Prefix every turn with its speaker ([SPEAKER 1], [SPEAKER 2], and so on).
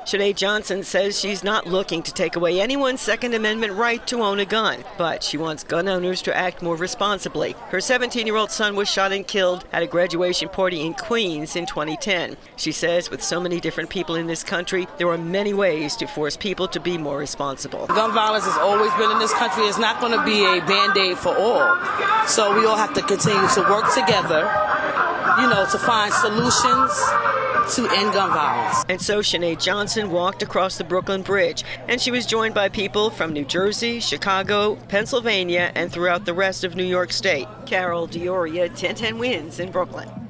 [SPEAKER 1] Sinead Johnson says she's not looking to take away anyone's Second Amendment right to own a gun, but she wants gun owners to act more responsibly. Her 17-year-old son was shot and killed at a graduation party in Queens in 2010. She says with so many different people in this country, there are many ways to force people to be more responsible.
[SPEAKER 2] Gun violence has always been in this country. It's not going to be a Band-Aid for all. So we all have to continue to work together, to find solutions to end gun violence.
[SPEAKER 1] And so Sinead Johnson walked across the Brooklyn Bridge, and she was joined by people from New Jersey, Chicago, Pennsylvania, and throughout the rest of New York State. Carol D'Auria, 1010 Wins in Brooklyn.